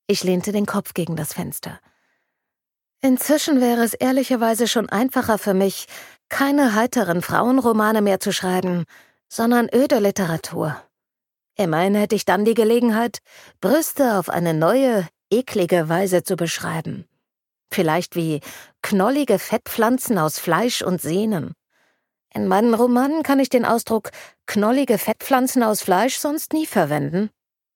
Ich lehnte den Kopf gegen das Fenster. Inzwischen wäre es ehrlicherweise schon einfacher für mich, keine heiteren Frauenromane mehr zu schreiben, sondern öde Literatur. Immerhin hätte ich dann die Gelegenheit, Brüste auf eine neue, eklige Weise zu beschreiben. Vielleicht wie knollige Fettpflanzen aus Fleisch und Sehnen. In meinen Romanen kann ich den Ausdruck knollige Fettpflanzen aus Fleisch sonst nie verwenden.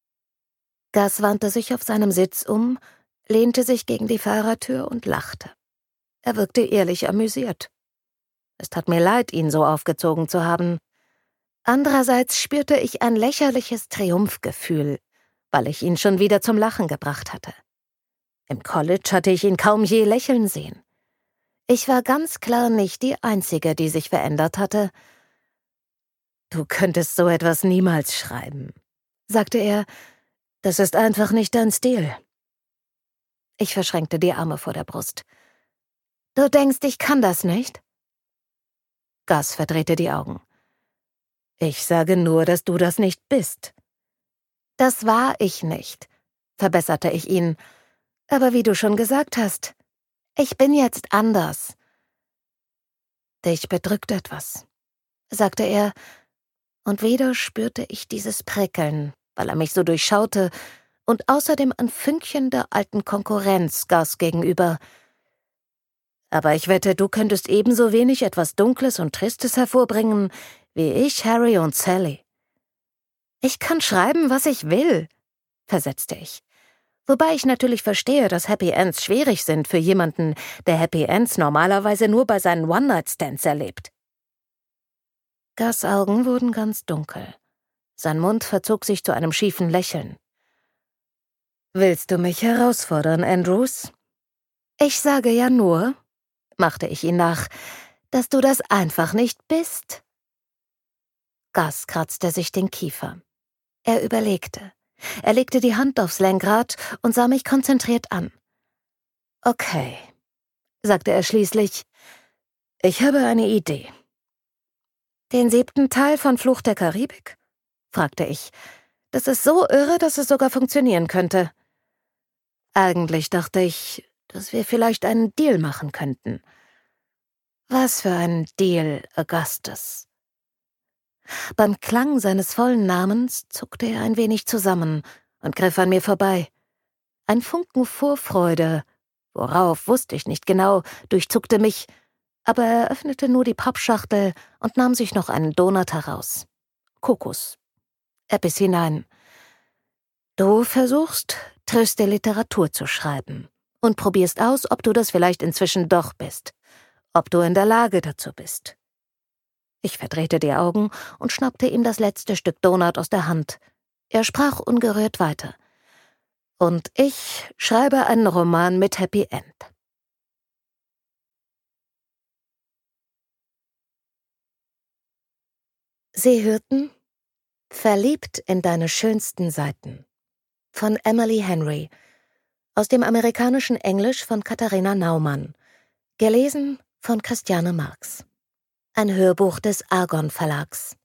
Gus wandte sich auf seinem Sitz um, lehnte sich gegen die Fahrertür und lachte. Er wirkte ehrlich amüsiert. Es tat mir leid, ihn so aufgezogen zu haben. Andererseits spürte ich ein lächerliches Triumphgefühl, weil ich ihn schon wieder zum Lachen gebracht hatte. Im College hatte ich ihn kaum je lächeln sehen. Ich war ganz klar nicht die Einzige, die sich verändert hatte. »Du könntest so etwas niemals schreiben«, sagte er. »Das ist einfach nicht dein Stil.« Ich verschränkte die Arme vor der Brust. »Du denkst, ich kann das nicht?« Gus verdrehte die Augen. »Ich sage nur, dass du das nicht bist.« »Das war ich nicht«, verbesserte ich ihn. »Aber wie du schon gesagt hast, ich bin jetzt anders.« »Dich bedrückt etwas«, sagte er, und wieder spürte ich dieses Prickeln, weil er mich so durchschaute, und außerdem ein Fünkchen der alten Konkurrenz Gus gegenüber. »Aber ich wette, du könntest ebenso wenig etwas Dunkles und Tristes hervorbringen, wie ich, Harry und Sally.« »Ich kann schreiben, was ich will«, versetzte ich. Wobei ich natürlich verstehe, dass Happy Ends schwierig sind für jemanden, der Happy Ends normalerweise nur bei seinen One-Night-Stands erlebt. Gus' Augen wurden ganz dunkel. Sein Mund verzog sich zu einem schiefen Lächeln. »Willst du mich herausfordern, Andrews?« »Ich sage ja nur«, machte ich ihn nach, »dass du das einfach nicht bist.« Gus kratzte sich den Kiefer. Er überlegte. Er legte die Hand aufs Lenkrad und sah mich konzentriert an. »Okay«, sagte er schließlich, »ich habe eine Idee.« »Den 7. Teil von Fluch der Karibik?«, fragte ich. »Das ist so irre, dass es sogar funktionieren könnte.« »Eigentlich dachte ich, dass wir vielleicht einen Deal machen könnten.« »Was für ein Deal, Augustus?« Beim Klang seines vollen Namens zuckte er ein wenig zusammen und griff an mir vorbei. Ein Funken Vorfreude, worauf wusste ich nicht genau, durchzuckte mich, aber er öffnete nur die Pappschachtel und nahm sich noch einen Donut heraus. Kokos. Er biss hinein. »Du versuchst, triste Literatur zu schreiben und probierst aus, ob du das vielleicht inzwischen doch bist, ob du in der Lage dazu bist.« Ich verdrehte die Augen und schnappte ihm das letzte Stück Donut aus der Hand. Er sprach ungerührt weiter. »Und ich schreibe einen Roman mit Happy End.« Sie hörten »Verliebt in deine schönsten Seiten« von Emily Henry, aus dem amerikanischen Englisch von Katharina Naumann, gelesen von Christiane Marx. Ein Hörbuch des Argon Verlags.